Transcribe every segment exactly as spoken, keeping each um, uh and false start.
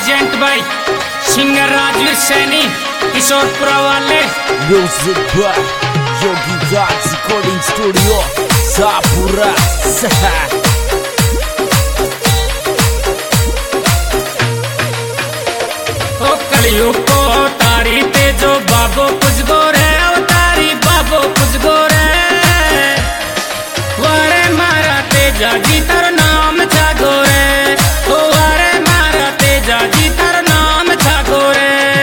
Present by singer Rajveer Saini Kishorpura वाले। Music by Yogi Raj recording studio Shahpura. ओ कलयुग को तारी ते जो बाबो कुछ गोरे अवतारी बाबो कुछ गोरे वारे मारा तेजा जी तर नाम छा गोरे ओ वारे मारा तेजा जी तर नाम छा गोरे।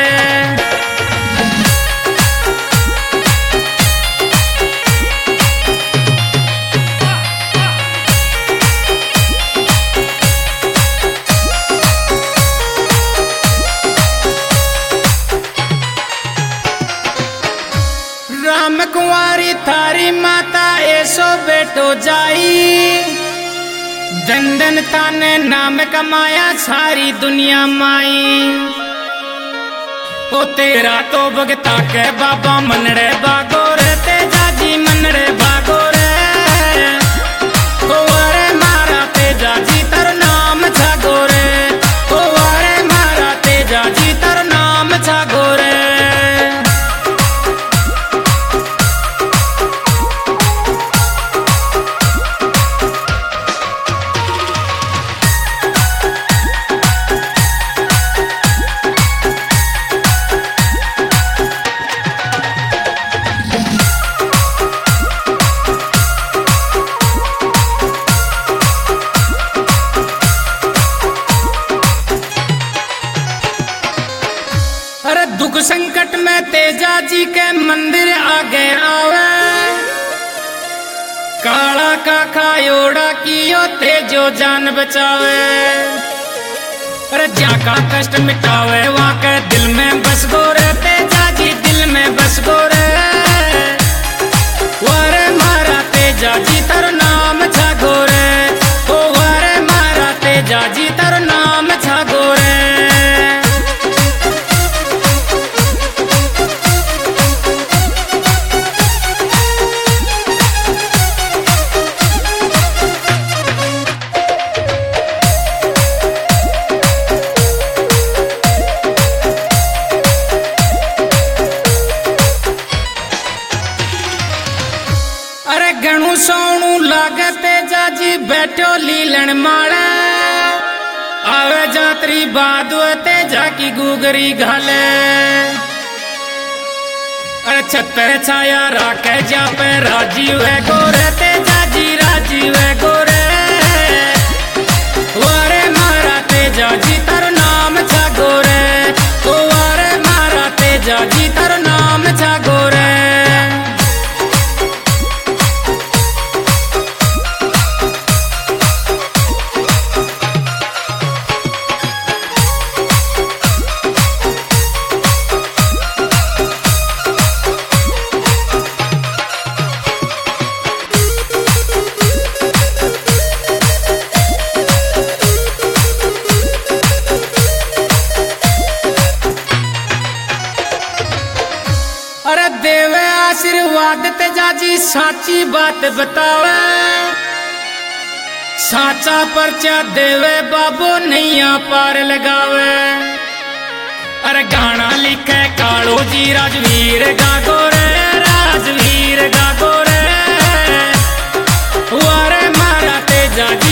राम कुंवारी थारी माता ऐसो बेटो जाई दंदन ताने नाम कमाया सारी दुनिया माई। ओ तेरा तो भगता के बाबा मनड़े बागो रे तेजा जी मनड़े बागो रे ओ वारे मारा तेजा जी तर नाम छागो रे ओ वारे मारा तेजा जी तर नाम छागो रे। अरे दुख संकट में तेजा जी के मंदिर आगे आवे काला का खायोड़ा कियो तेजो जान बचावे। अरे जाका कष्ट मिटावे वहाँ के दिल में बस गोरे तेजा जी दिल में बस गोरे वारे मारा तेजा जी तर नाम छा गोरे ओ वारे मारा तेजा जी तर नाम छा गोरे। अरे गणु सोनू लागे तेजा जी बैठो लीलन मारे आवे जात्री बादो तेजा की गुगरी घाले। अरे छतर छाया राके जा पे राजीव है गोरे तेजा जी राजीव है गोरे वारे मारा तेजा जी तर नाम छा गोरे ओ वारे मारा तेजा जी तर नाम छा गोरे। अरे देवे आशीर्वाद तेजा जी साची बात बतावे साचा परचा देवे बाबो नैया पार लगावे। अरे गाना लिखे कालो जी राजवीर गागो रे राजवीर गागो रे वारे मारा तेजा